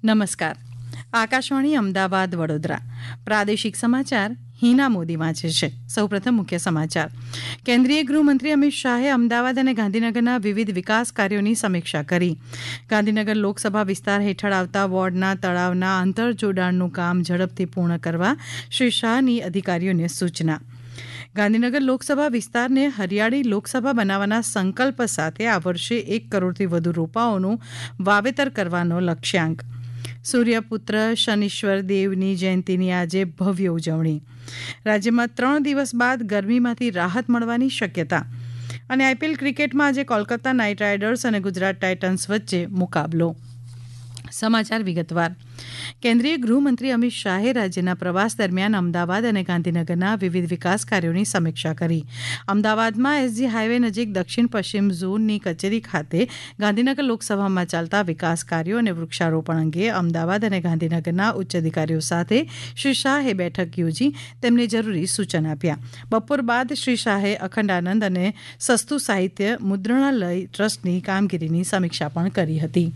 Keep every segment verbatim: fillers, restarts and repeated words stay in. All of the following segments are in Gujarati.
નમસ્કાર. આકાશવાણી અમદાવાદ વડોદરા પ્રાદેશિક સમાચાર હિના મોદી વાંચે છે. સૌપ્રથમ મુખ્ય સમાચાર. કેન્દ્રીય ગૃહમંત્રી અમિત શાહે અમદાવાદ અને ગાંધીનગરના વિવિધ વિકાસ કાર્યોની સમીક્ષા કરી. ગાંધીનગર લોકસભા વિસ્તાર હેઠળ આવતા વોર્ડના તળાવના આંતરજોડાણનું કામ ઝડપથી પૂર્ણ કરવા શ્રી શાહની અધિકારીઓને સૂચના. ગાંધીનગર લોકસભા વિસ્તારને હરિયાળી લોકસભા બનાવવાના સંકલ્પ સાથે આ વર્ષે એક કરોડથી વધુ રોપાઓનું વાવેતર કરવાનો લક્ષ્યાંક. સૂર્યપુત્ર શનીશ્વર દેવની જયંતીની આજે ભવ્ય ઉજવણી. રાજ્યમાં ત્રણ દિવસ બાદ ગરમીમાંથી રાહત મળવાની શક્યતા. અને આઈપીએલ ક્રિકેટમાં આજે કોલકાતા નાઇટ રાઇડર્સ અને ગુજરાત ટાઇટન્સ વચ્ચે મુકાબલો. સમાચાર વિગતવાર. કેન્દ્રીય ગૃહમંત્રી અમિત શાહે રાજ્યના પ્રવાસ દરમિયાન અમદાવાદ અને ગાંધીનગરના વિવિધ વિકાસ કાર્યોની સમીક્ષા કરી. અમદાવાદમાં એસજી હાઇવે નજીક દક્ષિણ પશ્ચિમ ઝોનની કચેરી ખાતે ગાંધીનગર લોકસભામાં ચાલતા વિકાસ કાર્યો અને વૃક્ષારોપણ અંગે અમદાવાદ અને ગાંધીનગરના ઉચ્ચ અધિકારીઓ સાથે શ્રી શાહે બેઠક યોજી તેમને જરૂરી સૂચન આપ્યા. બપોર બાદ શ્રી શાહે અખંડ આનંદ અને સસ્તું સાહિત્ય મુદ્રણાલય ટ્રસ્ટની કામગીરીની સમીક્ષા પણ કરી હતી.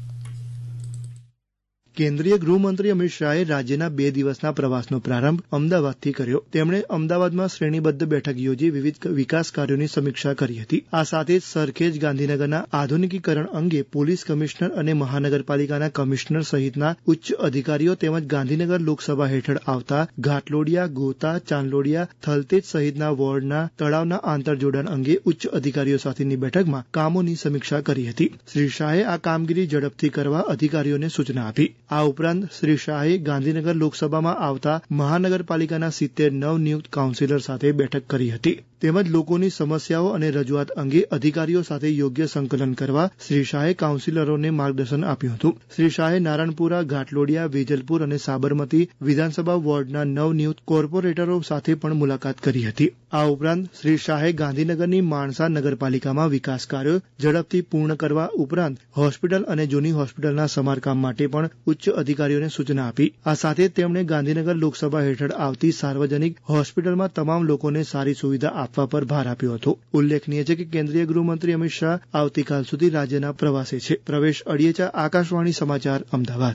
કેન્દ્રીય ગૃહમંત્રી અમિત શાહે રાજ્યના બે દિવસના પ્રવાસનો પ્રારંભ અમદાવાદથી કર્યો. તેમણે અમદાવાદમાં શ્રેણીબદ્ધ બેઠક યોજી વિવિધ વિકાસ કાર્યોની સમીક્ષા કરી હતી. આ સાથે જ સરખેજ ગાંધીનગરના આધુનિકીકરણ અંગે પોલીસ કમિશનર અને મહાનગરપાલિકાના કમિશનર સહિતના ઉચ્ચ અધિકારીઓ તેમજ ગાંધીનગર લોકસભા હેઠળ આવતા ઘાટલોડિયા, ગોતા, ચાંદલોડિયા, થલતેજ સહિતના વોર્ડના તળાવના આંતરજોડાણ અંગે ઉચ્ચ અધિકારીઓ સાથેની બેઠકમાં કામોની સમીક્ષા કરી હતી. શ્રી શાહે આ કામગીરી ઝડપથી કરવા અધિકારીઓને સૂચના આપી. આ ઉપરાંત શ્રી શાહે ગાંધીનગર લોકસભામાં આવતા મહાનગરપાલિકાના સિત્તેર નવનિયુક્ત કાઉન્સિલર સાથે બેઠક કરી હતી. તેમજ લોકોની સમસ્યાઓ અને રજૂઆત અંગે અધિકારીઓ સાથે યોગ્ય સંકલન કરવા શ્રી શાહે કાઉન્સિલરોને માર્ગદર્શન આપ્યું હતું. શ્રી શાહે નારણપુરા, ઘાટલોડિયા, વેજલપુર અને સાબરમતી વિધાનસભા વોર્ડના નવનિયુક્ત કોર્પોરેટરો સાથે પણ મુલાકાત કરી હતી. આ ઉપરાંત શ્રી શાહે ગાંધીનગરની માણસા નગરપાલિકામાં વિકાસ કાર્યો ઝડપથી પૂર્ણ કરવા ઉપરાંત હોસ્પિટલ અને જૂની હોસ્પિટલના સમારકામ માટે પણ ઉચ્ચ અધિકારીઓને સૂચના આપી. આ સાથે તેમણે ગાંધીનગર લોકસભા હેઠળ આવતી સાર્વજનિક હોસ્પિટલમાં તમામ લોકોને સારી સુવિધા આપવા પર ભાર આપ્યો હતો. ઉલ્લેખનીય છે કે કેન્દ્રીય ગૃહમંત્રી અમિત શાહ આવતીકાલ સુધી રાજ્યના પ્રવાસે છે. પ્રવેશ અડિયેચા, આકાશવાણી સમાચાર, અમદાવાદ.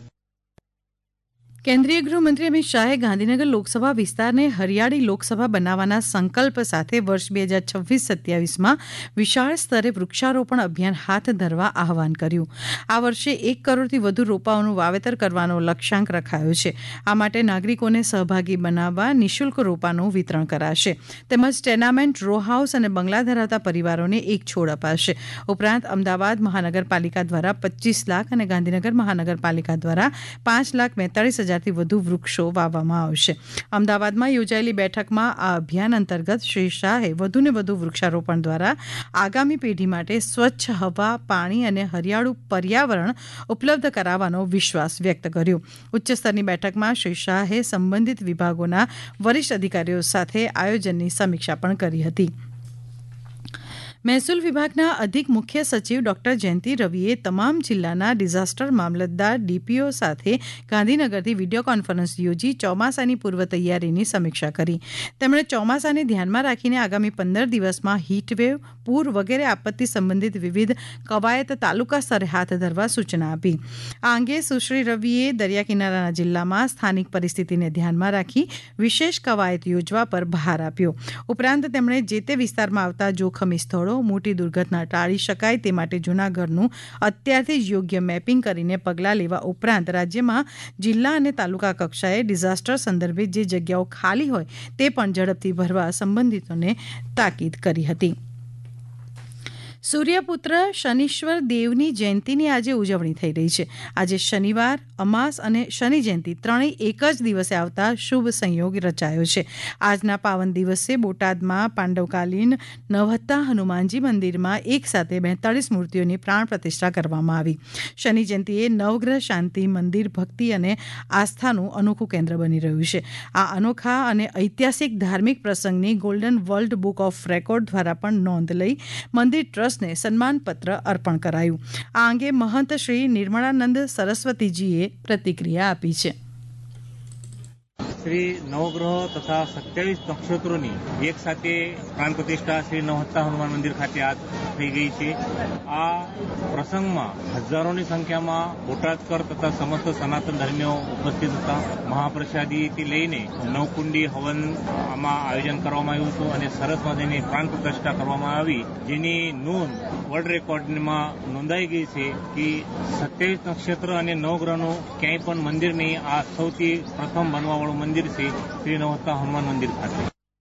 કેન્દ્રીય ગૃહમંત્રી અમિત શાહે ગાંધીનગર લોકસભા વિસ્તારને હરિયાળી લોકસભા બનાવવાના સંકલ્પ સાથે વર્ષ બે હજાર છવ્વીસ સત્યાવીસમાં વિશાળ સ્તરે વૃક્ષારોપણ અભિયાન હાથ ધરવા આહવાન કર્યું. આ વર્ષે એક કરોડથી વધુ રોપાઓનું વાવેતર કરવાનો લક્ષ્યાંક રખાયો છે. આ માટે નાગરિકોને સહભાગી બનાવવા નિઃશુલ્ક રોપાનું વિતરણ કરાશે. તેમજ ટેનામેન્ટ, રો હાઉસ અને બંગલા ધરાવતા પરિવારોને એક છોડ અપાશે. ઉપરાંત અમદાવાદ મહાનગરપાલિકા દ્વારા પચીસ લાખ અને ગાંધીનગર મહાનગરપાલિકા દ્વારા પાંચ લાખ બેતાળીસ હજાર થી વધુ વૃક્ષો વાવવામાં આવશે. અમદાવાદમાં યોજાયેલી બેઠકમાં આ અભિયાન અંતર્ગત શ્રી શાહે વધુને વધુ વૃક્ષારોપણ દ્વારા આગામી પેઢી માટે સ્વચ્છ હવા, પાણી અને હરિયાળું પર્યાવરણ ઉપલબ્ધ કરાવવાનો વિશ્વાસ વ્યક્ત કર્યો. ઉચ્ચસ્તરની બેઠકમાં શ્રી શાહે સંબંધિત વિભાગોના વરિષ્ઠ અધિકારીઓ સાથે આયોજનની સમીક્ષા પણ કરી હતી. મહેસૂલ વિભાગના અધિક મુખ્ય સચિવ ડોક્ટર જયંતિ રવિએ તમામ જિલ્લાના ડિઝાસ્ટર મામલતદાર, ડીપીઓ સાથે ગાંધીનગરથી વિડીયો કોન્ફરન્સ યોજી ચોમાસાની પૂર્વ તૈયારીની સમીક્ષા કરી. તેમણે ચોમાસાને ધ્યાનમાં રાખીને આગામી પંદર દિવસમાં હીટવેવ, પૂર વગેરે આપત્તિ સંબંધિત વિવિધ કવાયત તાલુકા સ્તરે હાથ ધરવા સૂચના આપી. આ અંગે સુશ્રી રવિએ દરિયા કિનારાના જિલ્લામાં સ્થાનિક પરિસ્થિતિને ધ્યાનમાં રાખી વિશેષ કવાયત યોજવા પર ભાર આપ્યો. ઉપરાંત તેમણે જે તે વિસ્તારમાં આવતા જોખમી સ્થળો, મોટી દુર્ઘટના ટાળી શકાય તે માટે જૂના ઘરનું અત્યારથી જ યોગ્ય મેપિંગ કરીને પગલાં લેવા ઉપરાંત રાજ્યમાં જિલ્લા અને તાલુકા કક્ષાએ ડિઝાસ્ટર સંદર્ભે જે જગ્યાઓ ખાલી હોય તે પણ ઝડપથી ભરવા સંબંધિતોને તાકીદ કરી હતી. સૂર્યપુત્ર શનીશ્વર દેવની જયંતીની આજે ઉજવણી થઈ રહી છે. આજે શનિવાર, અમાસ અને શનિ જયંતી ત્રણેય એક જ દિવસે આવતા શુભ સંયોગ રચાયો છે. આજના પાવન દિવસે બોટાદમાં પાંડવકાલીન નવહત્તા હનુમાનજી મંદિરમાં એક સાથે બેતાળીસ મૂર્તિઓની પ્રાણ પ્રતિષ્ઠા કરવામાં આવી. શનિ જયંતીએ નવગ્રહ શાંતિ મંદિર ભક્તિ અને આસ્થાનું અનોખું કેન્દ્ર બની રહ્યું છે. આ અનોખા અને ઐતિહાસિક ધાર્મિક પ્રસંગની golden world book of record દ્વારા પણ નોંધ લઈ મંદિર ટ્રસ્ટ ને સન્માનપત્ર અર્પણ કરાયું. આ અંગે મહંત શ્રી નિર્મળાનંદ સરસ્વતીજીએ પ્રતિક્રિયા આપી છે. શ્રી નવગ્રહ તથા સત્યાવીસ નક્ષત્રોની એક સાથે પ્રાણ પ્રતિષ્ઠા શ્રી નવહત્તા હનુમાન મંદિર ખાતે આ થઈ ગઈ છે. આ પ્રસંગમાં હજારોની સંખ્યામાં બોટાદકર તથા સમસ્ત સનાતન ધર્મીઓ ઉપસ્થિત હતા. મહાપ્રસાદીથી લઈને નવકુંડી હવન આમાં આયોજન કરવામાં આવ્યું હતું અને સરસ મજાની પ્રાણ પ્રતિષ્ઠા કરવામાં આવી, જેની નોંધ વર્લ્ડ રેકોર્ડમાં નોંધાઈ ગઈ છે કે સત્યાવીસ નક્ષત્ર અને નવગ્રહનું ક્યાંય પણ મંદિર નહીં. આ સૌથી પ્રથમ બનવાવાળું મંદિર છે શ્રી નવહત્તા હનુમાન મંદિર ખાતે.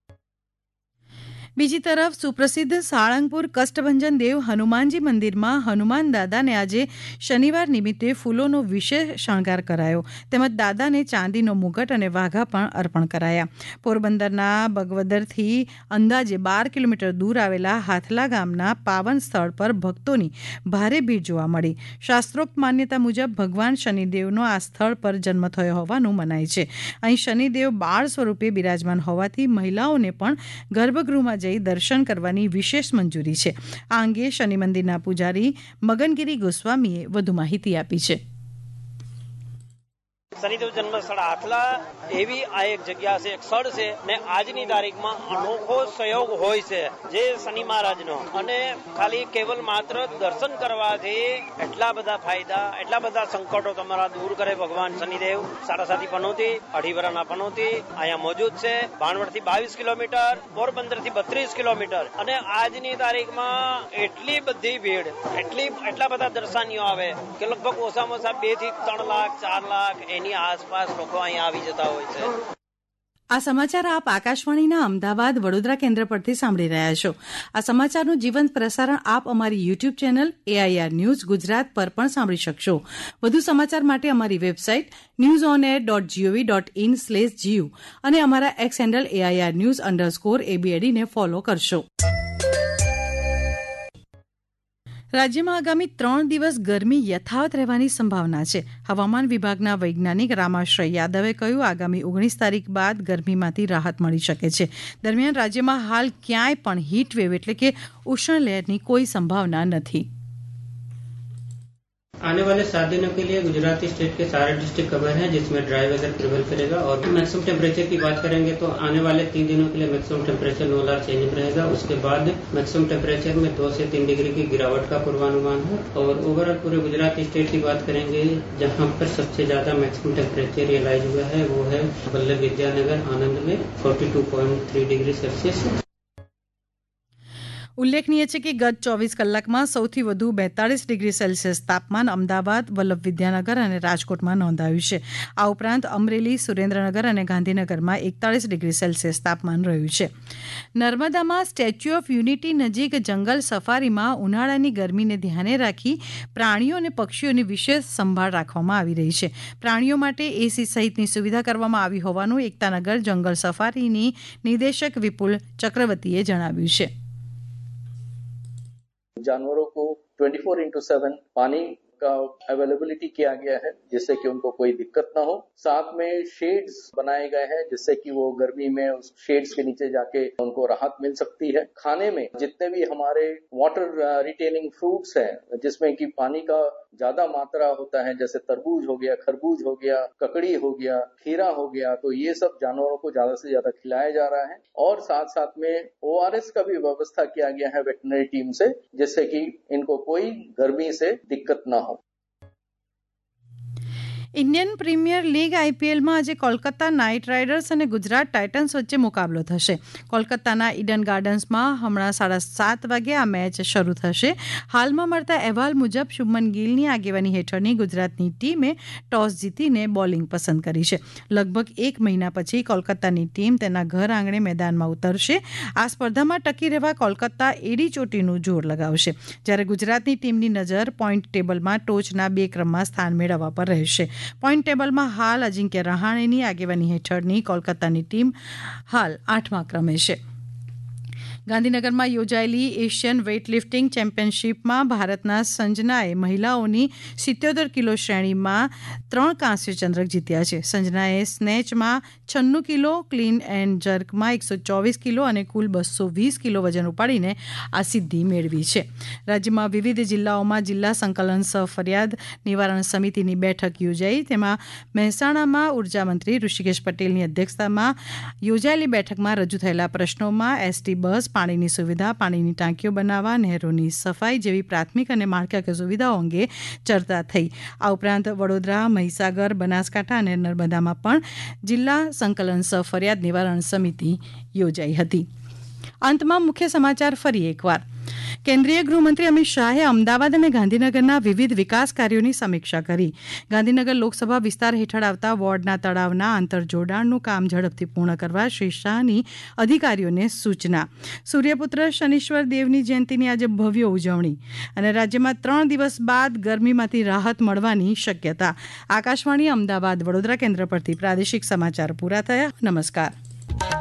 બીજી તરફ સુપ્રસિદ્ધ સાળંગપુર કષ્ટભંજન દેવ હનુમાનજી મંદિરમાં હનુમાન દાદાને આજે શનિવાર નિમિત્તે ફૂલોનો વિશેષ શણગાર કરાયો, તેમજ દાદાને ચાંદીનો મુગટ અને વાઘા પણ અર્પણ કરાયા. પોરબંદરના બગવદરથી અંદાજે બાર કિલોમીટર દૂર આવેલા હાથલા ગામના પાવન સ્થળ પર ભક્તોની ભારે ભીડ જોવા મળી. શાસ્ત્રોક્ત માન્યતા મુજબ ભગવાન શનિદેવનો આ સ્થળ પર જન્મ થયો હોવાનું મનાય છે. અહીં શનિદેવ બાળ સ્વરૂપે બિરાજમાન હોવાથી મહિલાઓને પણ ગર્ભગૃહમાં દર્શન કરવાની વિશેષ મંજૂરી છે. આ અંગે શનિ મંદિરના પૂજારી મગનગીરી ગોસ્વામીએ વધુ માહિતી આપી છે. શનિદેવ જન્મ સ્થળ હાથલા એવી આ એક જગ્યા છે, એક સ્થળ છે ને આજની તારીખમાં અનોખો સહયોગ હોય છે જે શનિ મહારાજનો, અને ખાલી કેવલ માત્ર દર્શન કરવાથી એટલા બધા ફાયદા, એટલા બધા સંકટો તમારા દૂર કરે ભગવાન શનિદેવ. સાડાસાતી પનોતી, અઢીવરાના પનોતી અહીંયા મોજૂદ છે. ભાણવડથી બાવીસ કિલોમીટર, પોરબંદરથી બત્રીસ કિલોમીટર, અને આજની તારીખમાં એટલી બધી ભીડ, એટલી એટલા બધા દર્શનીઓ આવે કે લગભગ ઓછામાં ઓછા બે થી ત્રણ લાખ ચાર લાખ એની આસપાસ લોકો અહીંયા આવી જતા હોય છે. આ સમાચાર આપ આકાશવાણીના અમદાવાદ વડોદરા કેન્દ્ર પરથી સાંભળી રહ્યા છો. આ સમાચારનું જીવંત પ્રસારણ આપ અમારી YouTube channel AIR news Gujarat પર પણ સાંભળી શકશો. વધુ સમાચાર માટે અમારી website news on air dot gov dot in slash GU અને અમારા X handle AIR news underscore એબીએડીને ફોલો કરશો. રાજ્યમાં આગામી ત્રણ દિવસ ગરમી યથાવત રહેવાની સંભાવના છે. હવામાન વિભાગના વૈજ્ઞાનિક રામાશ્રય યાદવે કહ્યું, આગામી ઓગણીસ તારીખ બાદ ગરમીમાંથી રાહત મળી શકે છે. દરમિયાન રાજ્યમાં હાલ ક્યાંય પણ હીટવેવ એટલે કે ઉષ્ણ લહેરની કોઈ સંભાવના નથી. आने वाले सात दिनों के लिए गुजराती स्टेट के सारे डिस्ट्रिक्ट कवर हैं, जिसमें ड्राई वेदर प्रिवेल करेगा. और मैक्सिमम टेम्परेचर की बात करेंगे तो आने वाले तीन दिनों के लिए मैक्सिमम टेम्परेचर नो लार चेंज रहेगा. उसके बाद मैक्सिमम टेम्परेचर में दो से तीन डिग्री की गिरावट का पूर्वानुमान है. और ओवरऑल पूरे गुजराती स्टेट की बात करेंगे, जहां पर सबसे ज्यादा मैक्सिमम टेम्परेचर रियलाइज हुआ है वो है वल्लभ विद्यानगर आनंद में forty two point three degree Celsius. ઉલ્લેખનીય છે કે ગત ચોવીસ કલાકમાં સૌથી વધુ બેતાળીસ ડિગ્રી સેલ્સિયસ તાપમાન અમદાવાદ, વલ્લભ વિદ્યાનગર અને રાજકોટમાં નોંધાયું છે. આ ઉપરાંત અમરેલી, સુરેન્દ્રનગર અને ગાંધીનગરમાં એકતાળીસ ડિગ્રી સેલ્સિયસ તાપમાન રહ્યું છે. નર્મદામાં સ્ટેચ્યુ ઓફ યુનિટી નજીક જંગલ સફારીમાં ઉનાળાની ગરમીને ધ્યાને રાખી પ્રાણીઓ અને પક્ષીઓની વિશેષ સંભાળ રાખવામાં આવી રહી છે. પ્રાણીઓ માટે એસી સહિતની સુવિધા કરવામાં આવી હોવાનું એકતાનગર જંગલ સફારીની નિદેશક વિપુલ ચક્રવર્તીએ જણાવ્યું છે. जानवरों को ट्वेंटी फोर इंटू सेवन पानी का अवेलेबिलिटी किया गया है, जिससे कि उनको कोई दिक्कत ना हो. साथ में शेड्स बनाए गए हैं, जिससे कि वो गर्मी में उस शेड्स के नीचे जाके उनको राहत मिल सकती है. खाने में जितने भी हमारे वाटर रिटेनिंग फ्रूट्स हैं, जिसमें कि पानी का ज्यादा मात्रा होता है, जैसे तरबूज हो गया, खरबूज हो गया, ककड़ी हो गया, खीरा हो गया, तो ये सब जानवरों को ज्यादा से ज्यादा खिलाया जा रहा है. और साथ साथ में ओआरएस का भी व्यवस्था किया गया है वेटनरी टीम से, जिससे कि इनको कोई गर्मी से दिक्कत ना हो. ઇન્ડિયન પ્રીમિયર લીગ આઈપીએલમાં આજે કોલકાતા નાઇટ રાઇડર્સ અને ગુજરાત ટાઇટન્સ વચ્ચે મુકાબલો થશે. કોલકાતાના ઈડન ગાર્ડન્સમાં હમણાં સાડા સાત વાગે આ મેચ શરૂ થશે. હાલમાં મળતા અહેવાલ મુજબ શુભમન ગિલની આગેવાની હેઠળની ગુજરાતની ટીમે ટોસ જીતીને બોલિંગ પસંદ કરી છે. લગભગ એક મહિના પછી કોલકાતાની ટીમ તેના ઘર આંગણે મેદાનમાં ઉતરશે. આ સ્પર્ધામાં ટકી રહેવા કોલકાતા એડી ચોટીનું જોર લગાવશે, જ્યારે ગુજરાતની ટીમની નજર પોઈન્ટ ટેબલમાં ટોચના બે ક્રમમાં સ્થાન મેળવવા પર રહેશે. પોઈન્ટ ટેબલમાં હાલ અજિંક્ય રહાણેની આગેવાની હેઠળની કોલકાતાની ટીમ હાલ આઠમા ક્રમે છે. ગાંધીનગરમાં યોજાયેલી એશિયન વેઇટલિફ્ટિંગ ચેમ્પિયનશિપમાં ભારતના સંજનાએ મહિલાઓની સિત્યોતેર કિલો શ્રેણીમાં ત્રણ કાંસ્ય ચંદ્રક જીત્યા છે. સંજનાએ સ્નેચમાં છન્નું કિલો, ક્લીન એન્ડ જર્કમાં એકસો ચોવીસ કિલો અને કુલ બસો વીસ કિલો વજન ઉપાડીને આ સિદ્ધિ મેળવી છે. રાજ્યમાં વિવિધ જિલ્લાઓમાં જિલ્લા સંકલન સહ ફરિયાદ નિવારણ સમિતિની બેઠક યોજાઈ. તેમાં મહેસાણામાં ઉર્જામંત્રી ઋષિકેશ પટેલની અધ્યક્ષતામાં યોજાયેલી બેઠકમાં રજૂ થયેલા પ્રશ્નોમાં એસટી બસ, પાણીની સુવિધા, પાણીની ટાંકીઓ બનાવવા, નહેરોની સફાઈ જેવી પ્રાથમિક અને માળખાકીય સુવિધાઓ અંગે ચર્ચા થઈ. આ ઉપરાંત વડોદરા, મહીસાગર, બનાસકાંઠા અને નર્મદામાં પણ જિલ્લા સંકલન સહ ફરિયાદ નિવારણ સમિતિ યોજાઈ હતી. અંતમાં મુખ્ય સમાચાર ફરી એકવાર. કેન્દ્રીય ગૃહમંત્રી અમિત શાહે અમદાવાદ અને ગાંધીનગરના વિવિધ વિકાસ કાર્યોની સમીક્ષા કરી. ગાંધીનગર લોકસભા વિસ્તાર હેઠળ આવતા વોર્ડના તળાવના આંતરજોડાણનું કામ ઝડપથી પૂર્ણ કરવા શ્રી શાહની અધિકારીઓને સૂચના. સૂર્યપુત્ર શનીશ્વર દેવની જયંતિની આજે ભવ્ય ઉજવણી અને રાજ્યમાં ત્રણ દિવસ બાદ ગરમીમાંથી રાહત મળવાની શક્યતા. આકાશવાણી અમદાવાદ વડોદરા કેન્દ્ર પરથી પ્રાદેશિક સમાચાર પૂરા થયા. નમસ્કાર.